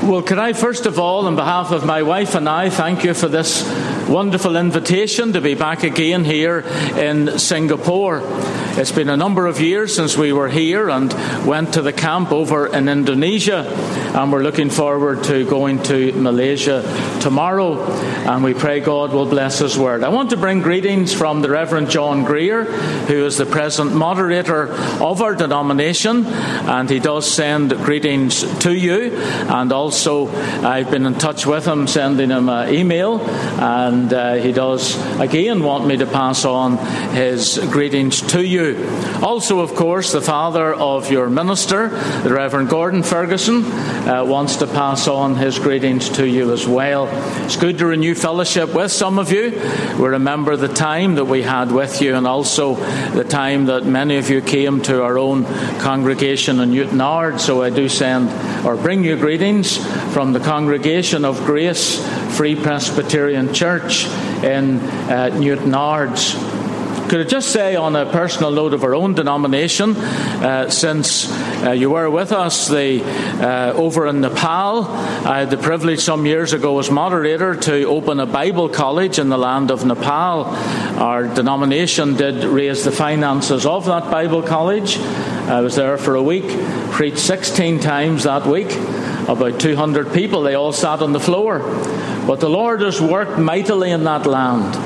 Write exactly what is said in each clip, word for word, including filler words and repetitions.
Well, can I first of all, on behalf of my wife and I, thank you for this wonderful invitation to be back again here in Singapore. It's been a number of years since we were here and went to the camp over in Indonesia, and we're looking forward to going to Malaysia tomorrow, and we pray God will bless His Word. I want to bring greetings from the Reverend John Greer, who is the present moderator of our denomination, and he does send greetings to you, and also I've been in touch with him, sending him an email, and uh, he does again want me to pass on his greetings to you. Also, of course, the father of your minister, the Reverend Gordon Ferguson, uh, wants to pass on his greetings to you as well. It's good to renew fellowship with some of you. We remember the time that we had with you, and also the time that many of you came to our own congregation in Newtownards. So I do send or bring you greetings from the Congregation of Grace Free Presbyterian Church in uh, Newtownards. Could I just say on a personal note of our own denomination, uh, since uh, you were with us the, uh, over in Nepal, I had the privilege some years ago as moderator to open a Bible college in the land of Nepal. Our denomination did raise the finances of that Bible college. I was there for a week, preached sixteen times that week, about two hundred people. They all sat on the floor. But the Lord has worked mightily in that land.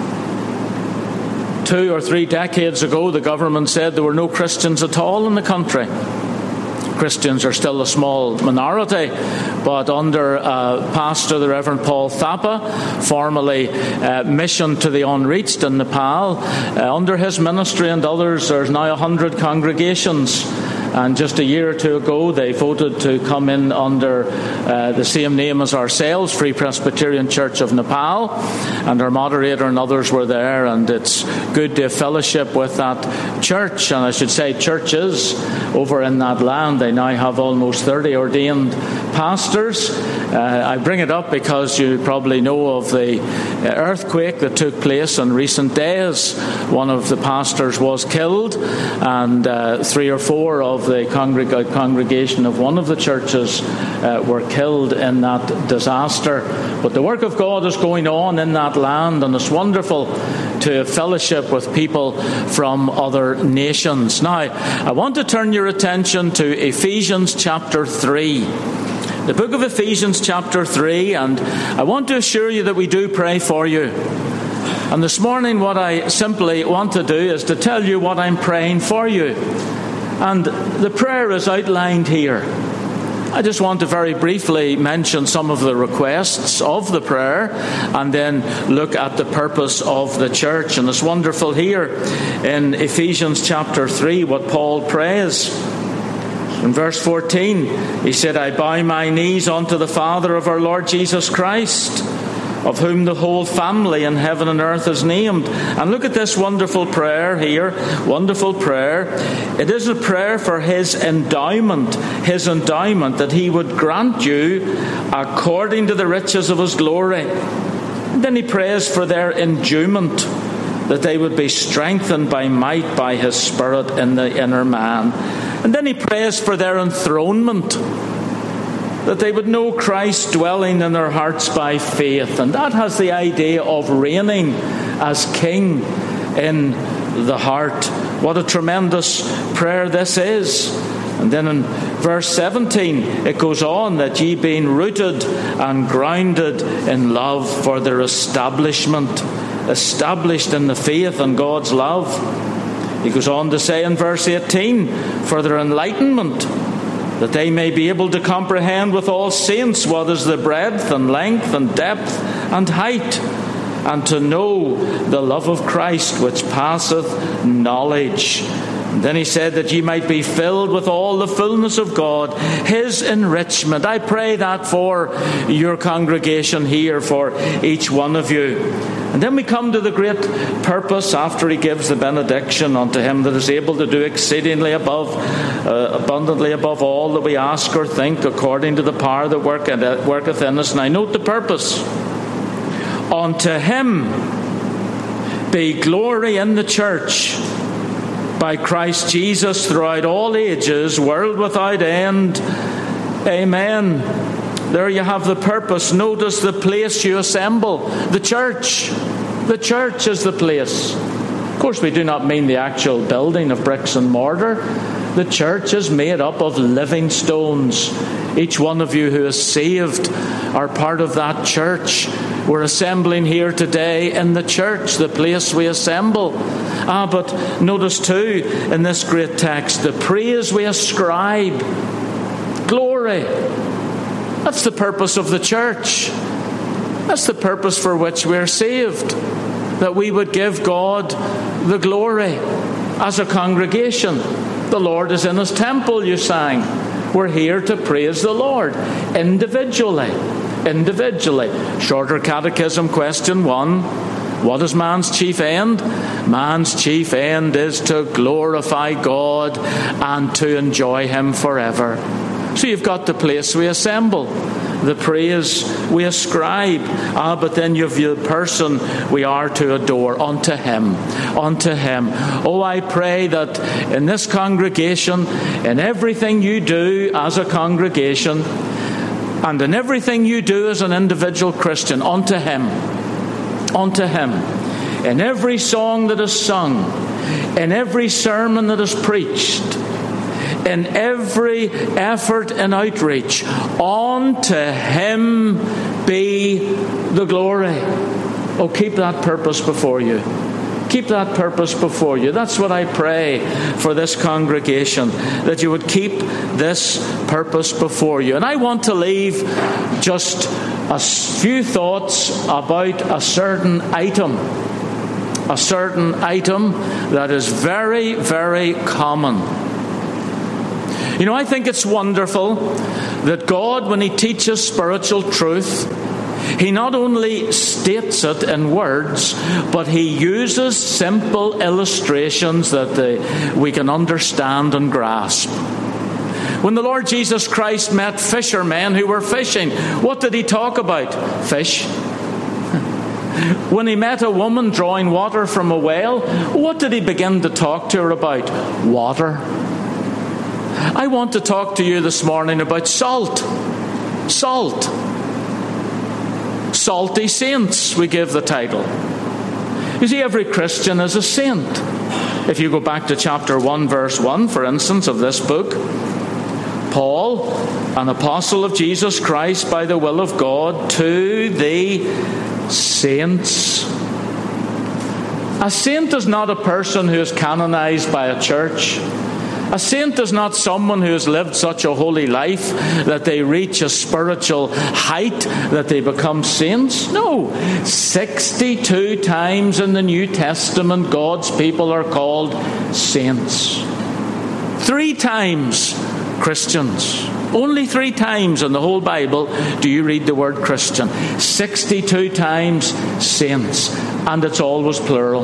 Two or three decades ago, the government said there were no Christians at all in the country. Christians are still a small minority, but under uh, Pastor the Reverend Paul Thapa, formerly uh, Mission to the Unreached in Nepal, uh, under his ministry and others, there's now a hundred congregations. And just a year or two ago, they voted to come in under uh, the same name as ourselves, Free Presbyterian Church of Nepal. And our moderator and others were there, and it's good to have fellowship with that church. And I should say churches over in that land. They now have almost thirty ordained pastors. Uh, I bring it up because you probably know of the earthquake that took place in recent days. One of the pastors was killed, and uh, three or four of the congreg- congregation of one of the churches uh, were killed in that disaster. But the work of God is going on in that land, and it's wonderful to have fellowship with people from other nations. Now, I want to turn your attention to Ephesians chapter three. The book of Ephesians chapter three, and I want to assure you that we do pray for you. And this morning what I simply want to do is to tell you what I'm praying for you. And the prayer is outlined here. I just want to very briefly mention some of the requests of the prayer and then look at the purpose of the church. And it's wonderful here in Ephesians chapter three what Paul prays. In verse fourteen, he said, I bow my knees unto the Father of our Lord Jesus Christ, of whom the whole family in heaven and earth is named. And look at this wonderful prayer here, wonderful prayer. It is a prayer for His endowment, His endowment, that He would grant you according to the riches of His glory. And then he prays for their endowment, that they would be strengthened by might by His Spirit in the inner man. And then he prays for their enthronement, that they would know Christ dwelling in their hearts by faith. And that has the idea of reigning as King in the heart. What a tremendous prayer this is. And then in verse seventeen, it goes on that ye being rooted and grounded in love for their establishment, established in the faith and God's love. He goes on to say in verse eighteen, for their enlightenment, that they may be able to comprehend with all saints what is the breadth and length and depth and height, and to know the love of Christ which passeth knowledge. And then he said that ye might be filled with all the fullness of God, His enrichment. I pray that for your congregation here, for each one of you. And then we come to the great purpose after he gives the benediction unto Him that is able to do exceedingly above, uh, abundantly above all that we ask or think, according to the power that worketh, worketh in us. And I note the purpose. Unto Him be glory in the church by Christ Jesus throughout all ages, world without end. Amen. there you have the purpose. Notice the place you assemble. The church. The church is the place. Of course, we do not mean the actual building of bricks and mortar. The church is made up of living stones. Each one of you who is saved are part of that church. We're assembling here today in the church, the place we assemble. Ah, but notice too, in this great text, the praise we ascribe. Glory. That's the purpose of the church. That's the purpose for which we're saved. That we would give God the glory as a congregation. The Lord is in His temple, you sang. We're here to praise the Lord individually. Individually. Shorter Catechism, question one. What is man's chief end? Man's chief end is to glorify God and to enjoy Him forever. So you've got the place we assemble, the praise we ascribe. Ah, but then you've the person we are to adore unto Him. Unto Him. Oh, I pray that in this congregation, in everything you do as a congregation, and in everything you do as an individual Christian, unto Him. Unto Him. In every song that is sung, in every sermon that is preached, in every effort and outreach, unto Him be the glory. Oh, keep that purpose before you. Keep that purpose before you. That's what I pray for this congregation, that you would keep this purpose before you. And I want to leave just a few thoughts about a certain item. A certain item that is very, very common. You know, I think it's wonderful that God, when He teaches spiritual truth, He not only states it in words, but He uses simple illustrations that the, we can understand and grasp. When the Lord Jesus Christ met fishermen who were fishing, what did He talk about? Fish. When He met a woman drawing water from a well, what did He begin to talk to her about? Water. I want to talk to you this morning about salt. Salt. Salty saints, we give the title. You see, every Christian is a saint. If you go back to chapter one, verse one, for instance, of this book, Paul, an apostle of Jesus Christ by the will of God, to the saints. A saint is not a person who is canonized by a church. A saint is not someone who has lived such a holy life that they reach a spiritual height that they become saints. No. sixty-two times in the New Testament, God's people are called saints. Three times Christians. Only three times in the whole Bible do you read the word Christian. sixty-two times saints. And it's always plural.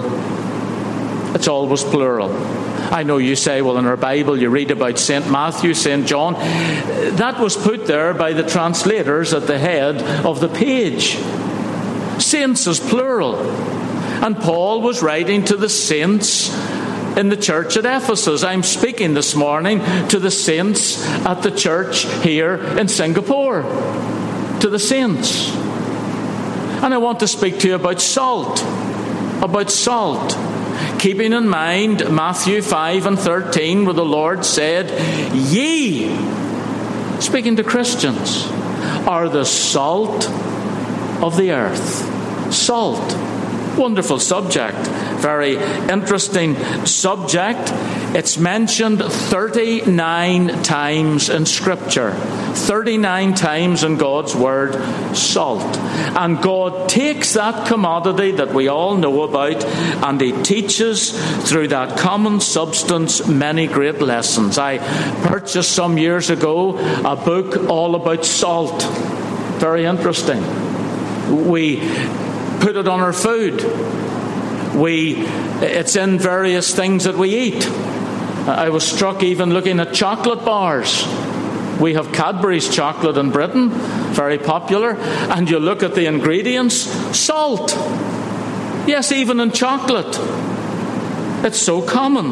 It's always plural. I know you say, well, in our Bible you read about Saint Matthew, Saint John. That was put there by the translators at the head of the page. Saints is plural. And Paul was writing to the saints in the church at Ephesus. I'm speaking this morning to the saints at the church here in Singapore. To the saints. And I want to speak to you about salt. About salt. Keeping in mind Matthew five and thirteen, where the Lord said, ye, speaking to Christians, are the salt of the earth. Salt. Wonderful subject. Very interesting subject. It's mentioned thirty-nine times in Scripture. thirty-nine times in God's Word, salt. And God takes that commodity that we all know about and He teaches through that common substance many great lessons. I purchased some years ago a book all about salt. Very interesting. We put it on our food. We, it's in various things that we eat. I was struck even looking at chocolate bars. We have Cadbury's chocolate in Britain, very popular, and you look at the ingredients, salt. Yes, even in chocolate. It's so common.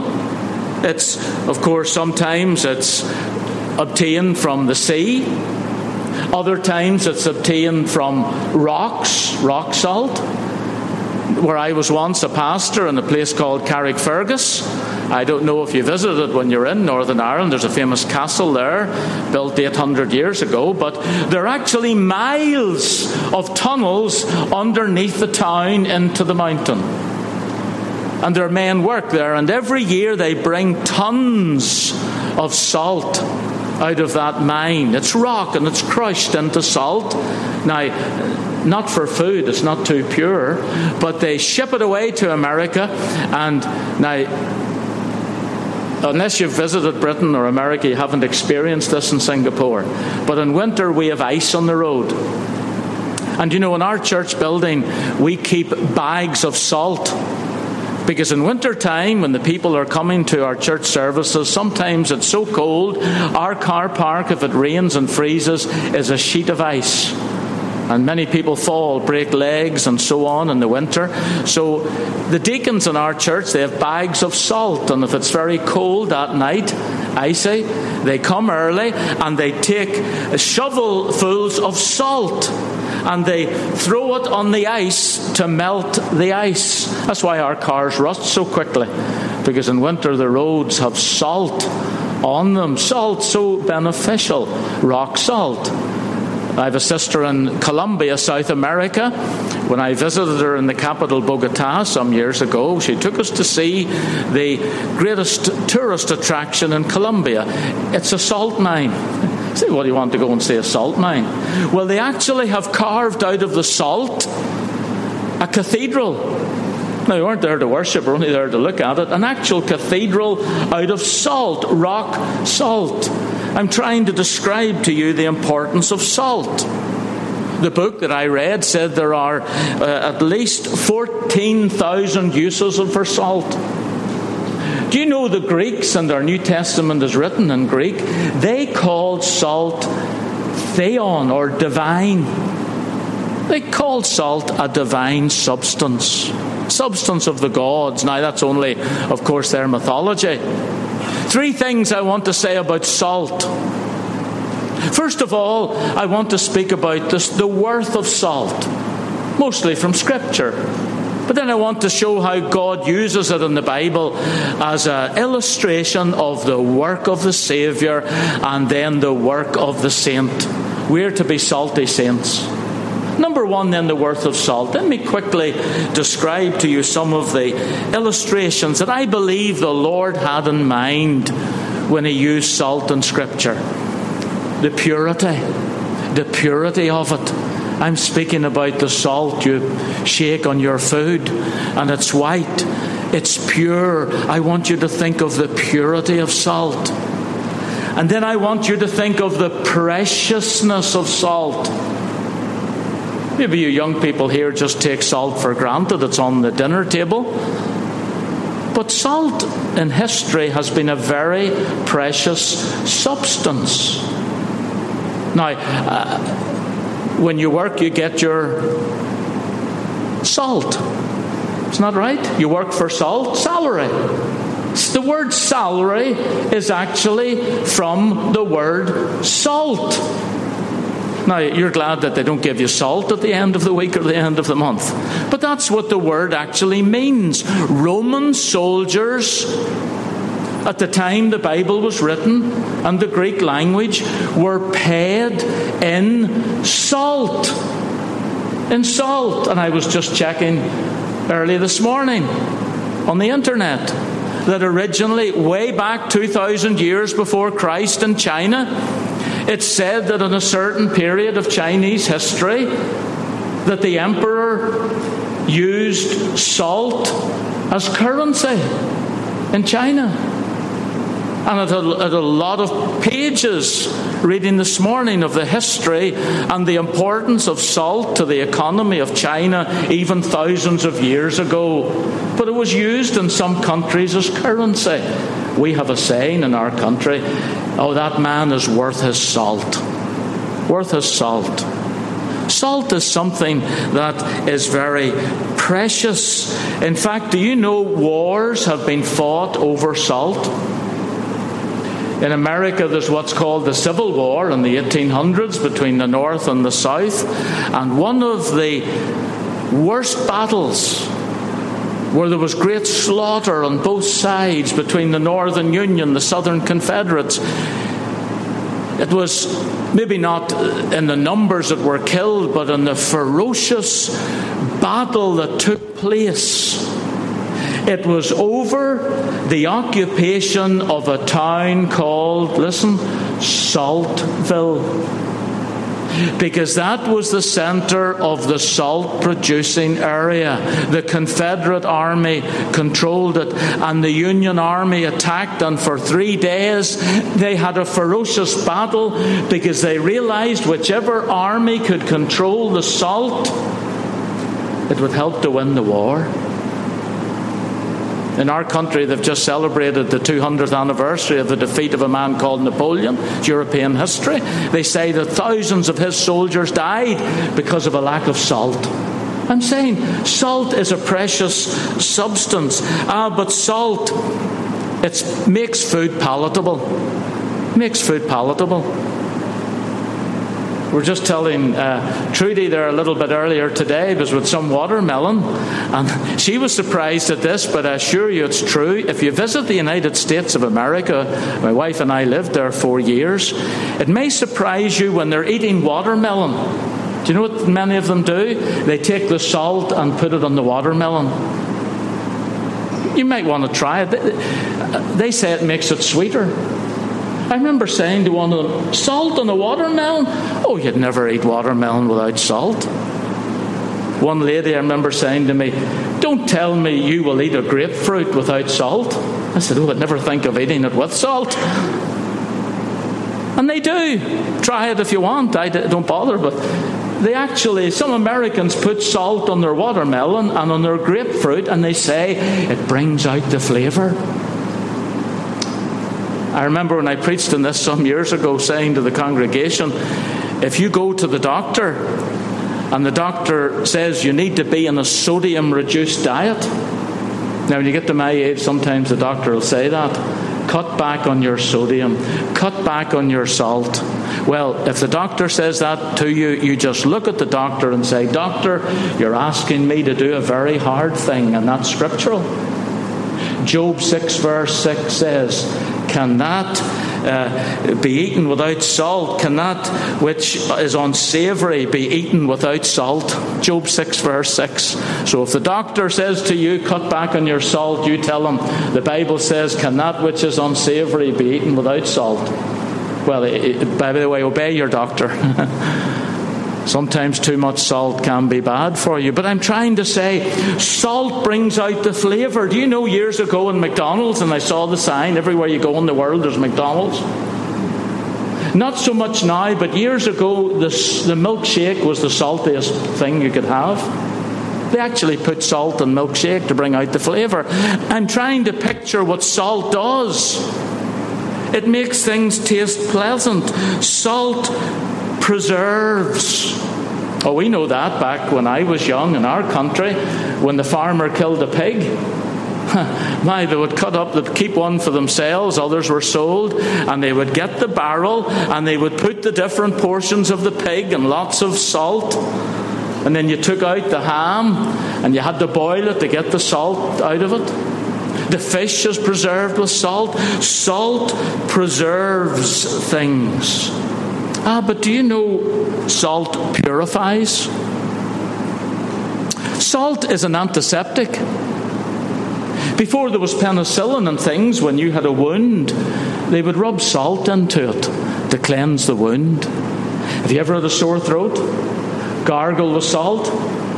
It's, of course, sometimes it's obtained from the sea. Other times it's obtained from rocks, rock salt. Where I was once a pastor in a place called Carrickfergus. I don't know if you visited when you're in Northern Ireland. There's a famous castle there, built eight hundred years ago. But there are actually miles of tunnels underneath the town into the mountain. And their men work there. And every year they bring tons of salt out of that mine. It's rock and it's crushed into salt. Now, not for food, it's not too pure, but they ship it away to America. And now, unless you've visited Britain or America, you haven't experienced this in Singapore. But in winter, we have ice on the road. And you know, in our church building, we keep bags of salt. Because in winter time, when the people are coming to our church services, sometimes it's so cold, our car park, if it rains and freezes, is a sheet of ice. And many people fall, break legs and so on in the winter. So the deacons in our church, they have bags of salt. And if it's very cold at night, icy, they come early and they take shovelfuls of salt. And they throw it on the ice to melt the ice. That's why our cars rust so quickly. Because in winter the roads have salt on them. Salt so beneficial. Rock salt. I have a sister in Colombia, South America. When I visited her in the capital, Bogota, some years ago, she took us to see the greatest tourist attraction in Colombia. It's a salt mine. Say, what do you want to go and see a salt mine? Well, they actually have carved out of the salt a cathedral. Now, we weren't there to worship, we're only there to look at it. An actual cathedral out of salt, rock salt. I'm trying to describe to you the importance of salt. The book that I read said there are uh, at least fourteen thousand uses for salt. Do you know the Greeks, and our New Testament is written in Greek, they called salt theon, or divine. They called salt a divine substance. Substance of the gods. Now that's only, of course, their mythology. Three things I want to say about salt. First of all, I want to speak about this, the worth of salt, mostly from Scripture. But then I want to show how God uses it in the Bible as an illustration of the work of the Saviour and then the work of the saint. We're to be salty saints. Number one, then, the worth of salt. Let me quickly describe to you some of the illustrations that I believe the Lord had in mind when He used salt in Scripture. The purity, the purity of it. I'm speaking about the salt you shake on your food, and it's white, it's pure. I want you to think of the purity of salt. And then I want you to think of the preciousness of salt. Maybe you young people here just take salt for granted. It's on the dinner table. But salt in history has been a very precious substance. Now, uh, when you work, you get your salt. Isn't that right? You work for salt, salary. The word salary is actually from the word salt. Now, you're glad that they don't give you salt at the end of the week or the end of the month. But that's what the word actually means. Roman soldiers, at the time the Bible was written, and the Greek language, were paid in salt. In salt. And I was just checking early this morning on the internet that originally, way back two thousand years before Christ in China, it's said that in a certain period of Chinese history that the emperor used salt as currency in China. And at a, at a lot of pages reading this morning of the history and the importance of salt to the economy of China even thousands of years ago. But it was used in some countries as currency. We have a saying in our country, oh, that man is worth his salt. Worth his salt. Salt is something that is very precious. In fact, do you know wars have been fought over salt? In America, there's what's called the Civil War in the eighteen hundreds between the North and the South. And one of the worst battles, where there was great slaughter on both sides between the Northern Union, the Southern Confederates, it was maybe not in the numbers that were killed, but in the ferocious battle that took place. It was over the occupation of a town called, listen, Saltville. Because that was the center of the salt-producing area. The Confederate Army controlled it, and the Union Army attacked, and for three days they had a ferocious battle because they realized whichever army could control the salt, it would help to win the war. In our country, they've just celebrated the two hundredth anniversary of the defeat of a man called Napoleon. It's European history. They say that thousands of his soldiers died because of a lack of salt. I'm saying salt is a precious substance. Ah, but salt, it makes food palatable. Makes food palatable. We're just telling uh, Trudy there a little bit earlier today, was with some watermelon, and she was surprised at this, but I assure you it's true. If you visit the United States of America, my wife and I lived there four years, it may surprise you when they're eating watermelon. Do you know what many of them do? They take the salt and put it on the watermelon. You might want to try it. They say it makes it sweeter. I remember saying to one of them, salt on a watermelon? Oh, you'd never eat watermelon without salt. One lady I remember saying to me, don't tell me you will eat a grapefruit without salt. I said, oh, I'd never think of eating it with salt. And they do. Try it if you want. I don't bother, but they actually, some Americans put salt on their watermelon and on their grapefruit, and they say it brings out the flavour. I remember when I preached on this some years ago, saying to the congregation, if you go to the doctor and the doctor says you need to be in a sodium-reduced diet. Now, when you get to my age, sometimes the doctor will say that. Cut back on your sodium. Cut back on your salt. Well, if the doctor says that to you, you just look at the doctor and say, Doctor, you're asking me to do a very hard thing, and that's scriptural. Job six verse six says, can that uh, be eaten without salt? Can that which is unsavoury be eaten without salt? Job six verse six. So if the doctor says to you, cut back on your salt, you tell him, the Bible says, can that which is unsavoury be eaten without salt? Well, it, it, by the way, obey your doctor. Sometimes too much salt can be bad for you. But I'm trying to say, salt brings out the flavour. Do you know, years ago in McDonald's, and I saw the sign, everywhere you go in the world there's McDonald's. Not so much now, but years ago the, the milkshake was the saltiest thing you could have. They actually put salt in milkshake to bring out the flavour. I'm trying to picture what salt does. It makes things taste pleasant. Salt preserves. Oh, we know that back when I was young in our country, when the farmer killed a pig. My, they would cut up, they'd keep one for themselves, others were sold, and they would get the barrel and they would put the different portions of the pig and lots of salt. And then you took out the ham and you had to boil it to get the salt out of it. The fish is preserved with salt. Salt preserves things. Ah, but do you know salt purifies? Salt is an antiseptic. Before there was penicillin and things, when you had a wound, they would rub salt into it to cleanse the wound. Have you ever had a sore throat? Gargle with salt.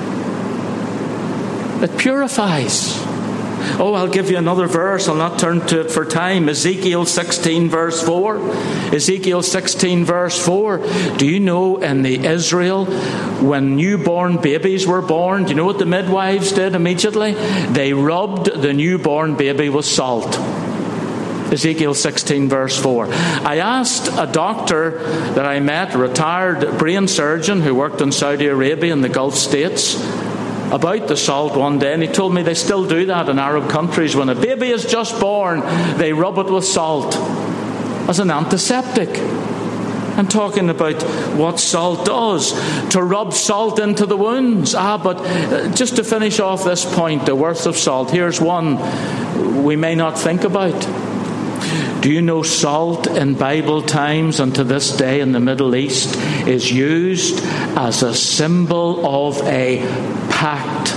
It purifies. Oh, I'll give you another verse. I'll not turn to it for time. Ezekiel sixteen verse four. Ezekiel sixteen verse four. Do you know in the Israel, when newborn babies were born, do you know what the midwives did immediately? They rubbed the newborn baby with salt. Ezekiel sixteen verse four. I asked a doctor that I met, a retired brain surgeon who worked in Saudi Arabia and the Gulf states, about the salt one day, and he told me they still do that in Arab countries. When a baby is just born, they rub it with salt. as an antiseptic. I'm talking about what salt does, to rub salt into the wounds. Ah, but just to finish off this point, the worth of salt, here's one we may not think about. Do you know salt in Bible times and to this day in the Middle East is used as a symbol of a pact,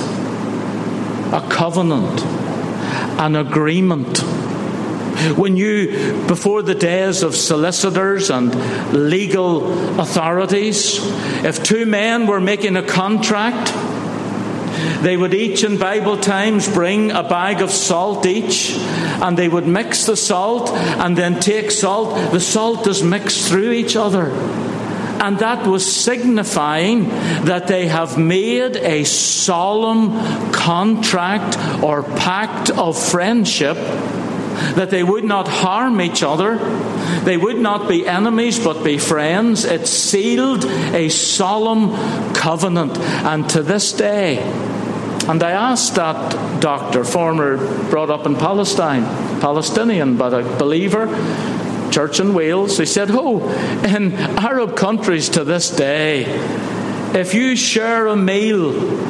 a covenant, an agreement? When you, before the days of solicitors and legal authorities, if two men were making a contract, they would each in Bible times bring a bag of salt each, and they would mix the salt and then take salt. The salt is mixed through each other. And that was signifying that they have made a solemn contract or pact of friendship, that they would not harm each other. They would not be enemies but be friends. It sealed a solemn covenant. And to this day, and I asked that doctor, former brought up in Palestine, Palestinian but a believer, church in Wales, he said, oh, in Arab countries to this day, if you share a meal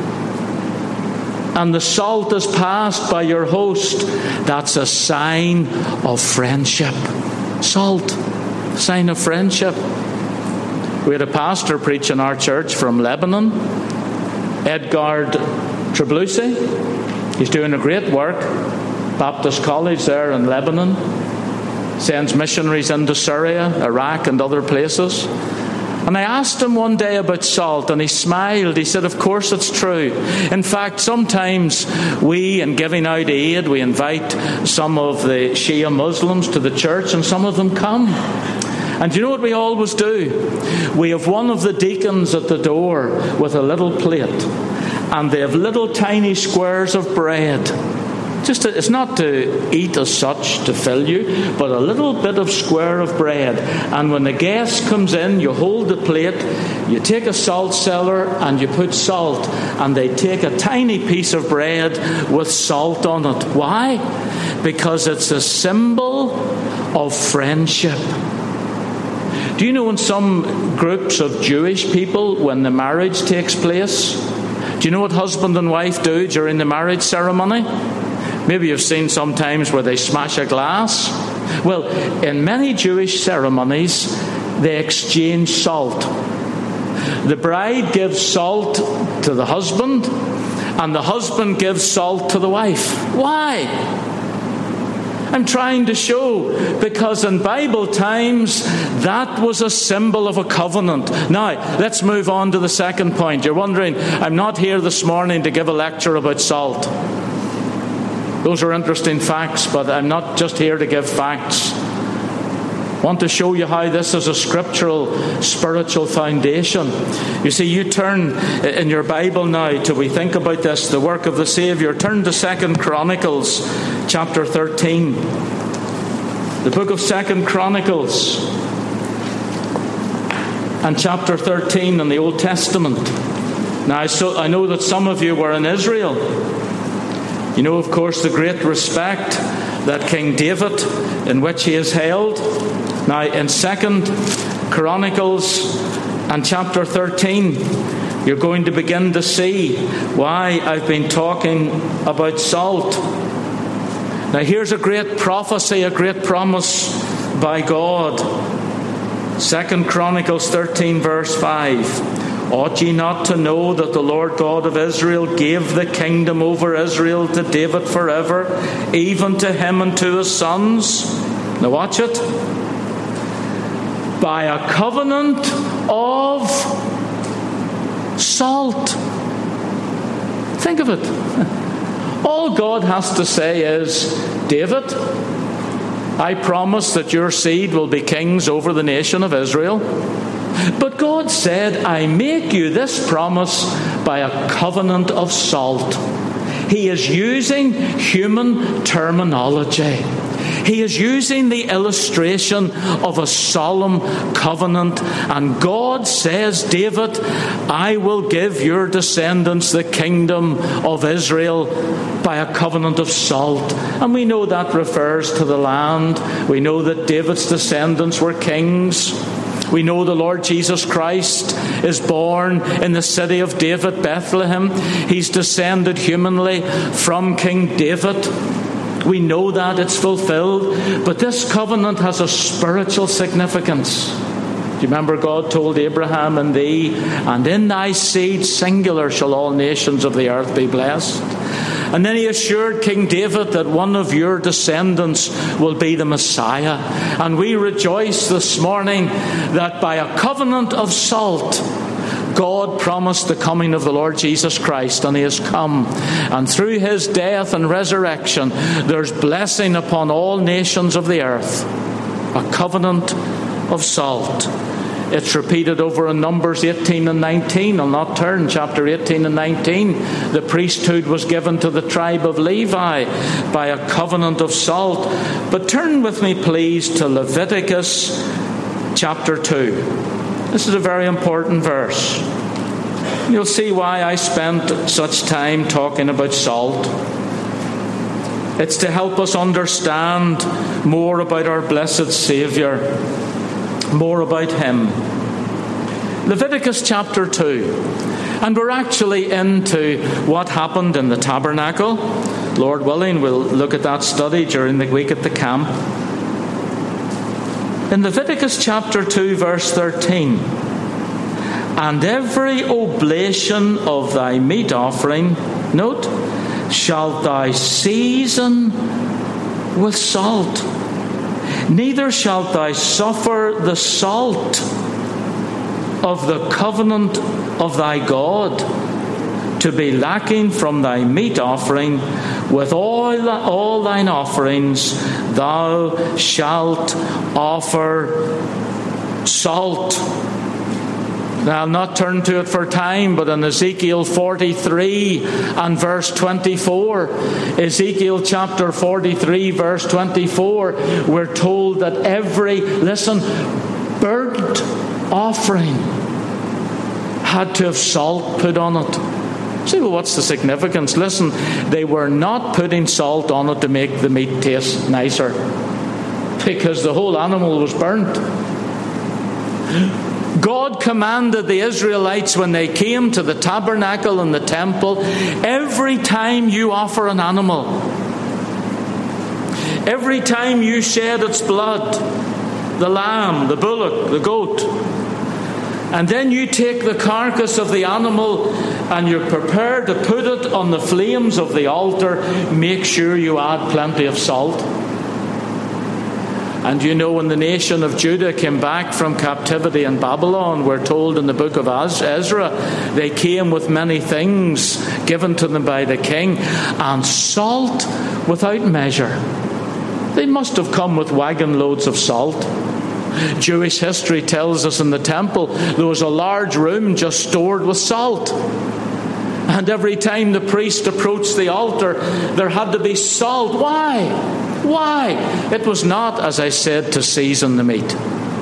and the salt is passed by your host, that's a sign of friendship. Salt, sign of friendship. We had a pastor preach in our church from Lebanon, Edgard Trablusi. He's doing a great work. Baptist College there in Lebanon. Sends missionaries into Syria, Iraq and other places. And I asked him one day about salt, and he smiled. He said, of course it's true. In fact, sometimes we, in giving out aid, we invite some of the Shia Muslims to the church, and some of them come. And do you know what we always do? We have one of the deacons at the door with a little plate, and they have little tiny squares of bread. Just to, it's not to eat as such to fill you, but a little bit of square of bread. And when the guest comes in, you hold the plate, you take a salt cellar and you put salt, and they take a tiny piece of bread with salt on it. Why? Because it's a symbol of friendship. Do you know in some groups of Jewish people, when the marriage takes place, do you know what husband and wife do during the marriage ceremony? Maybe you've seen sometimes where they smash a glass. Well, in many Jewish ceremonies, they exchange salt. The bride gives salt to the husband, and the husband gives salt to the wife. Why? I'm trying to show, because in Bible times, that was a symbol of a covenant. Now, let's move on to the second point. You're wondering, I'm not here this morning to give a lecture about salt. Those are interesting facts, but I'm not just here to give facts. I want to show you how this is a scriptural, spiritual foundation. You see, you turn in your Bible now till we think about this, the work of the Saviour. Turn to Second Chronicles chapter thirteen. The book of Second Chronicles and chapter thirteen in the Old Testament. Now, so I know that some of you were in Israel. You know, of course, the great respect that King David, in which he is held. Now, in Second Chronicles and chapter thirteen, you're going to begin to see why I've been talking about salt. Now, here's a great prophecy, a great promise by God. Second Chronicles thirteen, verse five. Ought ye not to know that the Lord God of Israel gave the kingdom over Israel to David forever, even to him and to his sons? Now watch it. By a covenant of salt. Think of it. All God has to say is, David, I promise that your seed will be kings over the nation of Israel. But God said, I make you this promise by a covenant of salt. He is using human terminology. He is using the illustration of a solemn covenant. And God says, David, I will give your descendants the kingdom of Israel by a covenant of salt. And we know that refers to the land. We know that David's descendants were kings. We know the Lord Jesus Christ is born in the city of David, Bethlehem. He's descended humanly from King David. We know that it's fulfilled. But this covenant has a spiritual significance. Do you remember God told Abraham, in thee and in thy seed, singular, shall all nations of the earth be blessed? And then he assured King David that one of your descendants will be the Messiah. And we rejoice this morning that by a covenant of salt, God promised the coming of the Lord Jesus Christ, and he has come. And through his death and resurrection, there's blessing upon all nations of the earth. A covenant of salt. It's repeated over in Numbers eighteen and nineteen. I'll not turn, chapter eighteen and nineteen. The priesthood was given to the tribe of Levi by a covenant of salt. But turn with me, please, to Leviticus chapter two. This is a very important verse. You'll see why I spent such time talking about salt. It's to help us understand more about our blessed Saviour, more about him. Leviticus chapter two. And we're actually into what happened in the tabernacle. Lord willing, we'll look at that study during the week at the camp. In Leviticus chapter two, verse thirteen. And every oblation of thy meat offering, note, shalt thou season with salt. Neither shalt thou suffer the salt of the covenant of thy God to be lacking from thy meat offering. With all, all thine offerings thou shalt offer salt. Now, I'll not turn to it for time, but in Ezekiel forty-three and verse twenty-four, Ezekiel chapter forty-three, verse twenty-four, we're told that every, listen, burnt offering had to have salt put on it. Say, well, what's the significance? Listen, they were not putting salt on it to make the meat taste nicer, because the whole animal was burnt. God commanded the Israelites when they came to the tabernacle and the temple, every time you offer an animal, every time you shed its blood, the lamb, the bullock, the goat, and then you take the carcass of the animal and you're prepared to put it on the flames of the altar, make sure you add plenty of salt. And you know, when the nation of Judah came back from captivity in Babylon, we're told in the book of Ezra, they came with many things given to them by the king, and salt without measure. They must have come with wagon loads of salt. Jewish history tells us in the temple there was a large room just stored with salt. And every time the priest approached the altar, there had to be salt. Why? Why? It was not, as I said, to season the meat.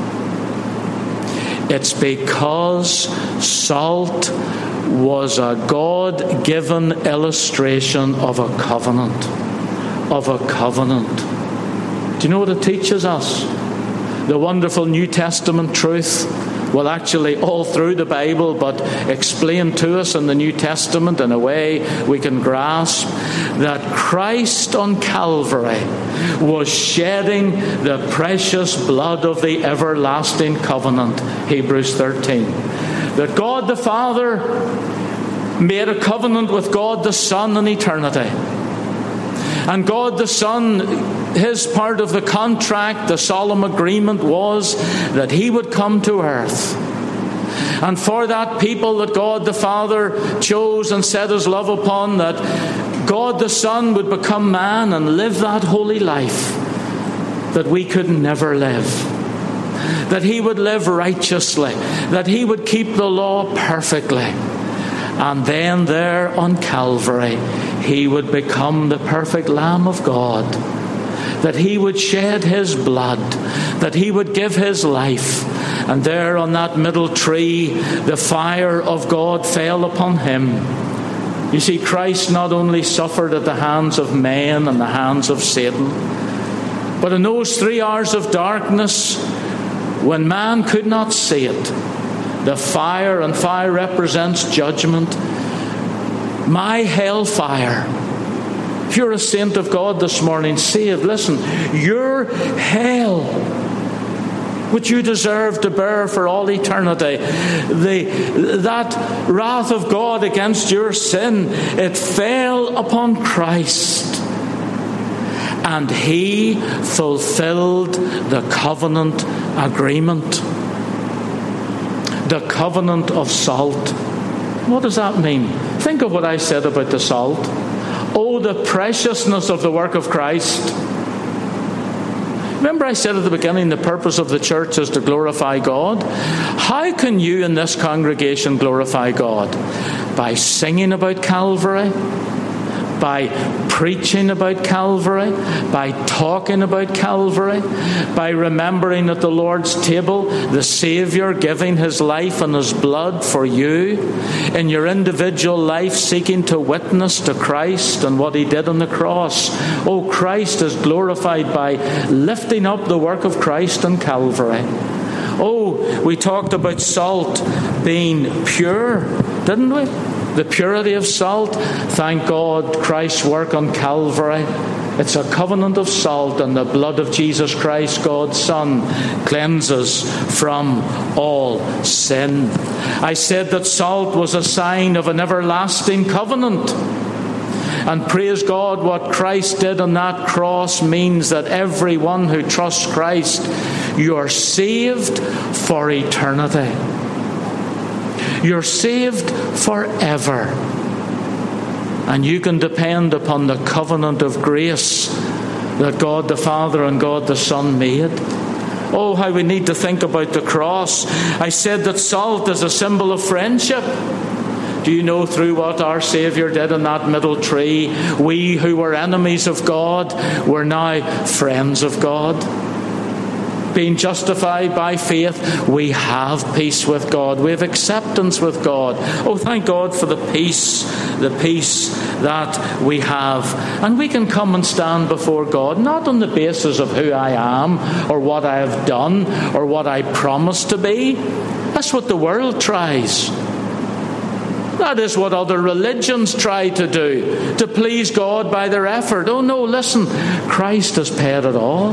It's because salt was a God-given illustration of a covenant. Of a covenant. Do you know what it teaches us? The wonderful New Testament truth, well, actually all through the Bible, but explained to us in the New Testament in a way we can grasp, that Christ on Calvary was shedding the precious blood of the everlasting covenant, Hebrews thirteen. That God the Father made a covenant with God the Son in eternity. And God the Son, his part of the contract, the solemn agreement was that he would come to earth. And for that people that God the Father chose and set his love upon, that God the Son would become man and live that holy life that we could never live. That he would live righteously. That he would keep the law perfectly. And then there on Calvary, he would become the perfect Lamb of God that he would shed his blood, that he would give his life. And there on that middle tree, the fire of God fell upon him. You see, Christ not only suffered at the hands of men and the hands of Satan, but in those three hours of darkness, when man could not see it, the fire, and fire represents judgment, my hellfire. If you're a saint of God this morning, saved, listen, your hell, which you deserve to bear for all eternity, the, that wrath of God against your sin, it fell upon Christ. And he fulfilled the covenant agreement. The covenant of salt. What does that mean? Think of what I said about the salt. Oh, the preciousness of the work of Christ. Remember I said at the beginning, the purpose of the church is to glorify God. How can you in this congregation glorify God? By singing about Calvary, by preaching about Calvary, by talking about Calvary, by remembering at the Lord's table the Saviour giving his life and his blood for you, in your individual life seeking to witness to Christ and what he did on the cross. Oh, Christ is glorified by lifting up the work of Christ on Calvary. Oh, we talked about salt being pure, didn't we? The purity of salt. Thank God, Christ's work on Calvary. It's a covenant of salt, and the blood of Jesus Christ, God's Son, cleanses from all sin. I said that salt was a sign of an everlasting covenant. And praise God, what Christ did on that cross means that everyone who trusts Christ, you are saved for eternity. You're saved forever. And you can depend upon the covenant of grace that God the Father and God the Son made. Oh, how we need to think about the cross. I said that salt is a symbol of friendship. Do you know through what our Saviour did on that middle tree, we who were enemies of God were now friends of God? Being justified by faith, we have peace with God. We have acceptance with God. Oh, thank God for the peace, the peace that we have. And we can come and stand before God, not on the basis of who I am, or what I have done, or what I promise to be. That's what the world tries. That is what other religions try to do, to please God by their effort. Oh no, listen, Christ has paid it all.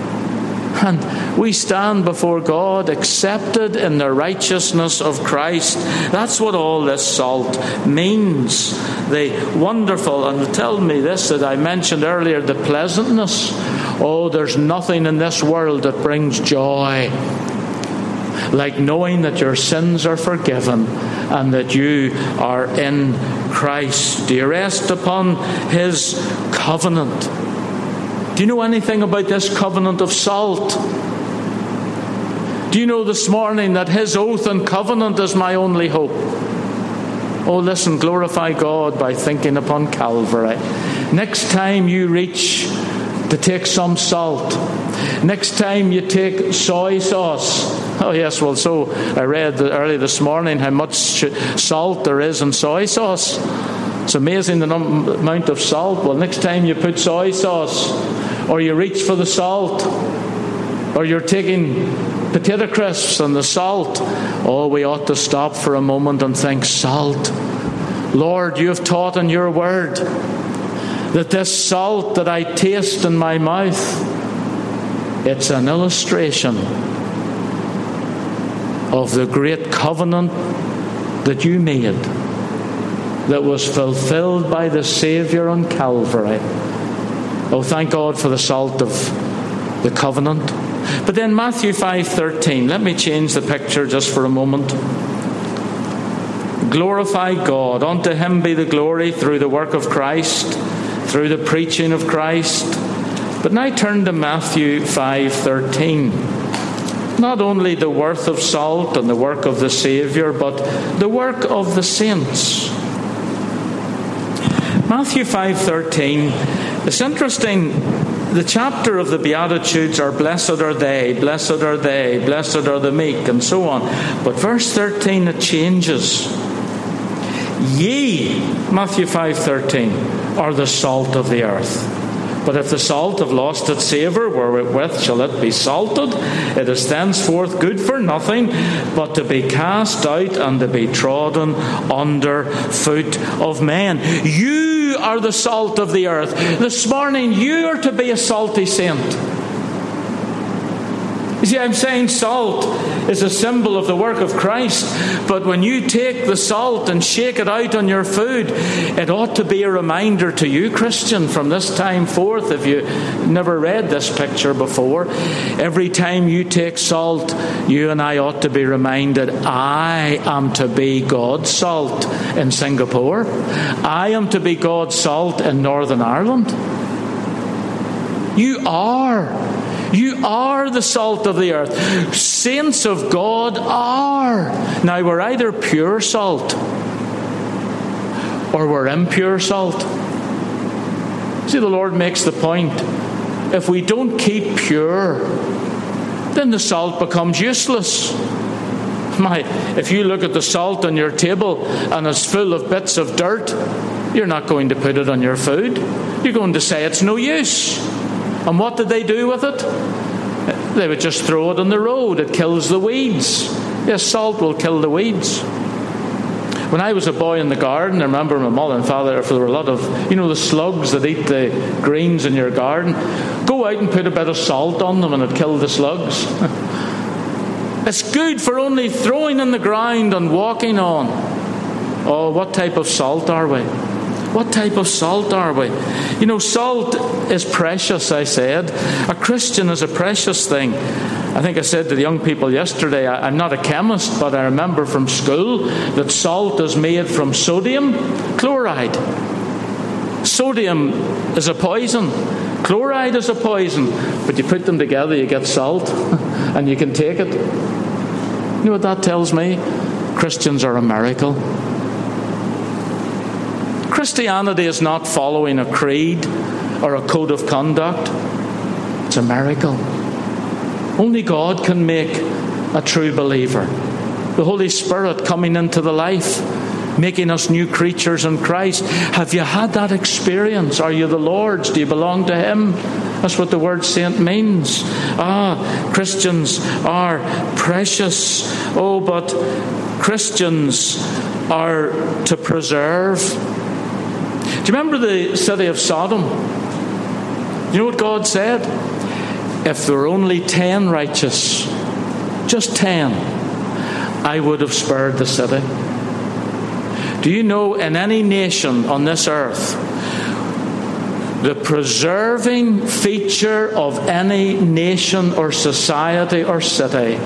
And we stand before God accepted in the righteousness of Christ. That's what all this salt means. The wonderful, and tell me this that I mentioned earlier, the pleasantness. Oh, there's nothing in this world that brings joy like knowing that your sins are forgiven and that you are in Christ. Do you rest upon his covenant? Do you know anything about this covenant of salt? Do you know this morning that his oath and covenant is my only hope? Oh, listen, glorify God by thinking upon Calvary. Next time you reach to take some salt, next time you take soy sauce. Oh yes, well, so I read early this morning how much salt there is in soy sauce. It's amazing the num- amount of salt. Well, next time you put soy sauce, or you reach for the salt, or you're taking potato crisps and the salt, oh, we ought to stop for a moment and think, salt. Lord, you have taught in your word that this salt that I taste in my mouth, it's an illustration of the great covenant that you made, that was fulfilled by the Saviour on Calvary. Oh, thank God for the salt of the covenant. But then Matthew five thirteen, let me change the picture just for a moment. Glorify God. Unto him be the glory through the work of Christ, through the preaching of Christ. But now turn to Matthew five thirteen. Not only the worth of salt and the work of the Saviour, but the work of the saints. Matthew five thirteen. It's interesting the chapter of the Beatitudes are blessed are they, blessed are they, blessed are the meek, and so on. But verse thirteen, it changes. Ye, Matthew five thirteen, are the salt of the earth. But if the salt have lost its savour, wherewith shall it be salted? It is thenceforth good for nothing, but to be cast out and to be trodden under foot of men. You are the salt of the earth. This morning, you are to be a salty saint. You see, I'm saying salt is a symbol of the work of Christ, but when you take the salt and shake it out on your food, it ought to be a reminder to you, Christian, from this time forth, if you never read this picture before, every time you take salt, you and I ought to be reminded, I am to be God's salt in Singapore. I am to be God's salt in Northern Ireland. You are. You are the salt of the earth. Saints of God are. Now, we're either pure salt or we're impure salt. See, the Lord makes the point. If we don't keep pure, then the salt becomes useless. My, if you look at the salt on your table and it's full of bits of dirt, you're not going to put it on your food. You're going to say it's no use. And what did they do with it? They would just throw it on the road. It kills the weeds. Yes, salt will kill the weeds. When I was a boy in the garden, I remember my mother and father, if there were a lot of, you know, the slugs that eat the greens in your garden, go out and put a bit of salt on them and it killed the slugs. It's good for only throwing in the ground and walking on. Oh, what type of salt are we? What type of salt are we? You know, salt is precious, I said. A Christian is a precious thing. I think I said to the young people yesterday, I, I'm not a chemist, but I remember from school that salt is made from sodium chloride. Sodium is a poison. Chloride is a poison. But you put them together, you get salt, and you can take it. You know what that tells me? Christians are a miracle. Christianity is not following a creed or a code of conduct. It's a miracle. Only God can make a true believer. The Holy Spirit coming into the life, making us new creatures in Christ. Have you had that experience? Are you the Lord's? Do you belong to Him? That's what the word saint means. Ah, Christians are precious. Oh, but Christians are to preserve. Do you remember the city of Sodom? You know what God said? If there were only ten righteous, just ten, I would have spared the city. Do you know, in any nation on this earth, the preserving feature of any nation or society or city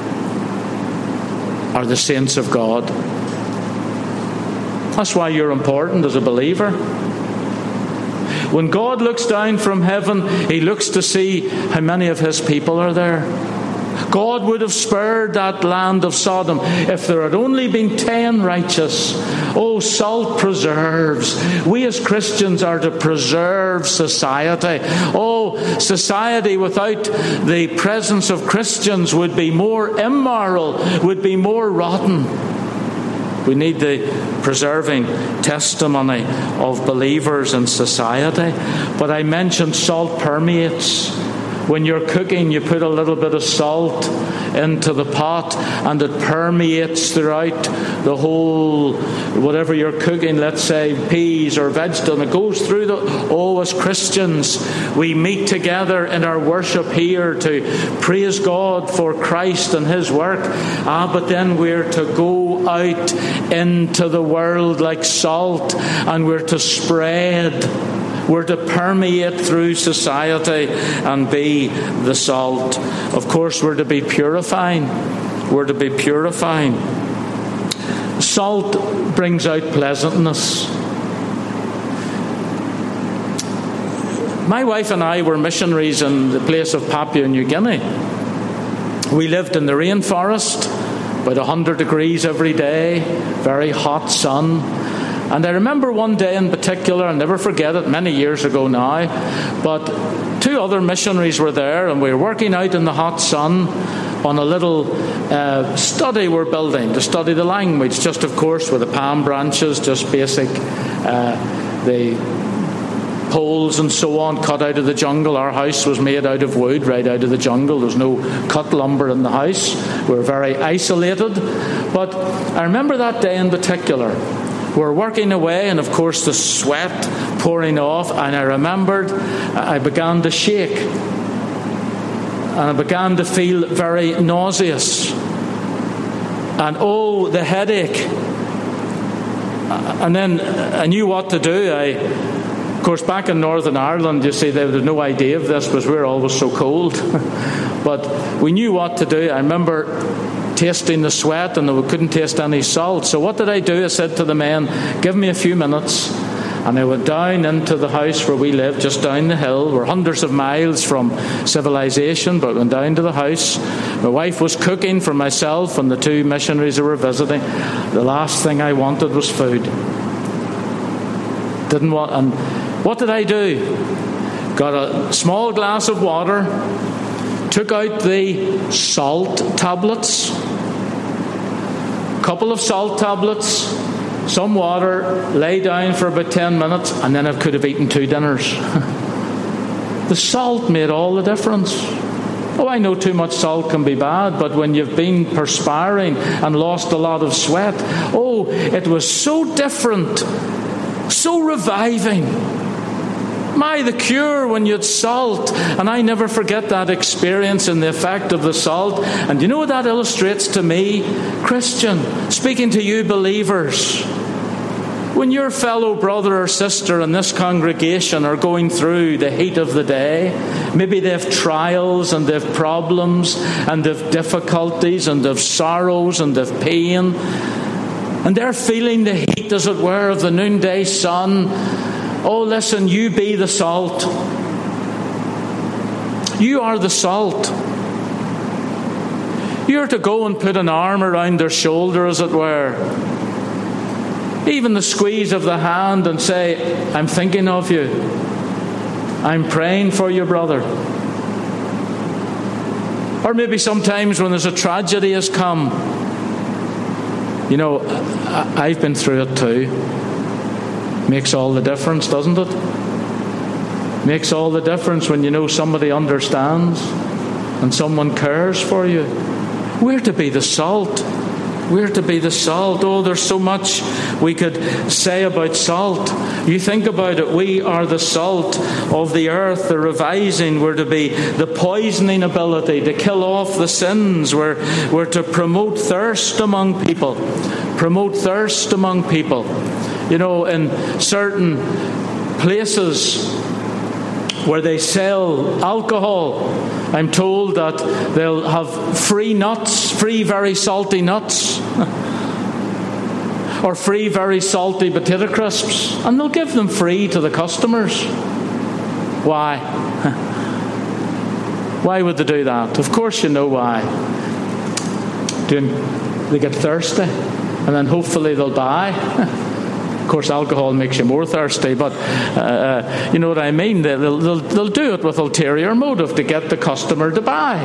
are the saints of God. That's why you're important as a believer. When God looks down from heaven, He looks to see how many of His people are there. God would have spared that land of Sodom if there had only been ten righteous. Oh, salt preserves. We as Christians are to preserve society. Oh, society without the presence of Christians would be more immoral, would be more rotten. We need the preserving testimony of believers in society. But I mentioned salt permeates. When you're cooking, you put a little bit of salt into the pot and it permeates throughout the whole, whatever you're cooking, let's say peas or vegetable, and it goes through the, oh, as Christians, we meet together in our worship here to praise God for Christ and His work. Ah, but then we're to go out into the world like salt and we're to spread. We're to permeate through society and be the salt. Of course, we're to be purifying. We're to be purifying. Salt brings out pleasantness. My wife and I were missionaries in the place of Papua New Guinea. We lived in the rainforest, about one hundred degrees every day, very hot sun. And I remember one day in particular, I'll never forget it, many years ago now, but two other missionaries were there, and we were working out in the hot sun on a little uh, study we're building to study the language, just of course with the palm branches, just basic, uh, the poles and so on, cut out of the jungle. Our house was made out of wood, right out of the jungle. There's no cut lumber in the house. We're very isolated. But I remember that day in particular. We're working away, and of course the sweat pouring off, and I remembered I began to shake. And I began to feel very nauseous. And oh, the headache. And then I knew what to do. I Of course, back in Northern Ireland, you see, they had no idea of this because we were always so cold. But we knew what to do. I remember tasting the sweat, and we couldn't taste any salt. So what did I do? I said to the men, give me a few minutes. And I went down into the house where we lived, just down the hill. We're hundreds of miles from civilization, but went down to the house. My wife was cooking for myself and the two missionaries who were visiting. The last thing I wanted was food. Didn't want, and what did I do? Got a small glass of water, took out the salt tablets, couple of salt tablets, some water, lay down for about ten minutes, and then I could have eaten two dinners. The salt made all the difference. Oh, I know too much salt can be bad, but when you've been perspiring and lost a lot of sweat, oh, it was so different. So reviving. My, the cure when you had salt. And I never forget that experience and the effect of the salt. And you know what that illustrates to me? Christian, speaking to you believers, when your fellow brother or sister in this congregation are going through the heat of the day, maybe they have trials and they have problems and they have difficulties and they have sorrows and they have pain, and they're feeling the heat, as it were, of the noonday sun. Oh, listen, you be the salt. You are the salt. You're to go and put an arm around their shoulder, as it were. Even the squeeze of the hand and say, I'm thinking of you. I'm praying for you, brother. Or maybe sometimes when there's a tragedy has come, you know, I've been through it too. Makes all the difference, doesn't it? Makes all the difference when you know somebody understands and someone cares for you. We're to be the salt. We're to be the salt. Oh, there's so much we could say about salt. You think about it, we are the salt of the earth, the revising. We're to be the poisoning ability, to kill off the sins. We're, we're to promote thirst among people. Promote thirst among people. You know, in certain places where they sell alcohol, I'm told that they'll have free nuts, free very salty nuts, or free very salty potato crisps, and they'll give them free to the customers. Why? Why would they do that? Of course you know why. They get thirsty, and then hopefully they'll buy. Of course, alcohol makes you more thirsty, but uh, you know what I mean. They'll, they'll, they'll do it with ulterior motive to get the customer to buy.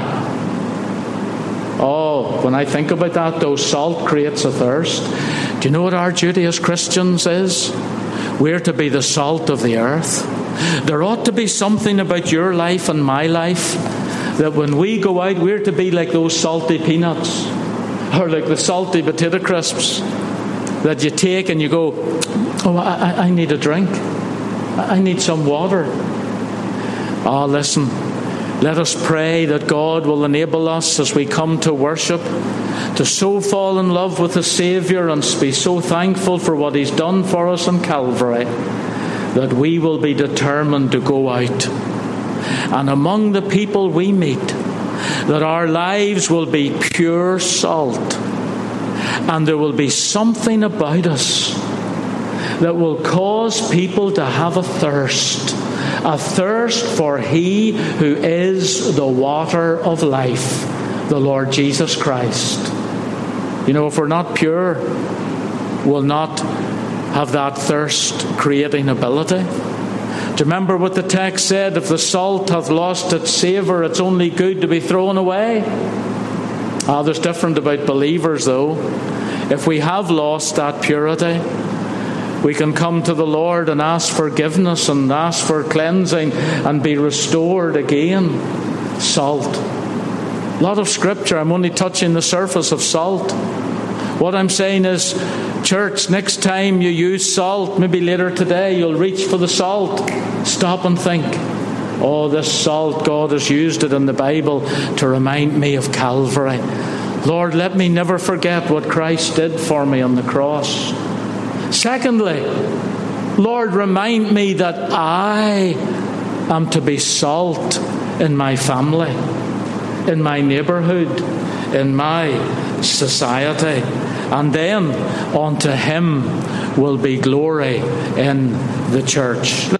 Oh, when I think about that, though, salt creates a thirst. Do you know what our duty as Christians is? We're to be the salt of the earth. There ought to be something about your life and my life that when we go out, we're to be like those salty peanuts or like the salty potato crisps that you take and you go, oh, I, I need a drink. I need some water. Oh, listen, let us pray that God will enable us as we come to worship to so fall in love with the Saviour and be so thankful for what He's done for us on Calvary that we will be determined to go out. And among the people we meet, that our lives will be pure salt. And there will be something about us that will cause people to have a thirst. A thirst for He who is the water of life, the Lord Jesus Christ. You know, if we're not pure, we'll not have that thirst-creating ability? Do you remember what the text said? If the salt hath lost its savour, it's only good to be thrown away. Ah, there's different about believers, though. If we have lost that purity, we can come to the Lord and ask forgiveness and ask for cleansing and be restored again. Salt. A lot of scripture. I'm only touching the surface of salt. What I'm saying is, church, next time you use salt, maybe later today, you'll reach for the salt. Stop and think. Oh, this salt, God has used it in the Bible to remind me of Calvary. Lord, let me never forget what Christ did for me on the cross. Secondly, Lord, remind me that I am to be salt in my family, in my neighbourhood, in my society. And then unto Him will be glory in the church.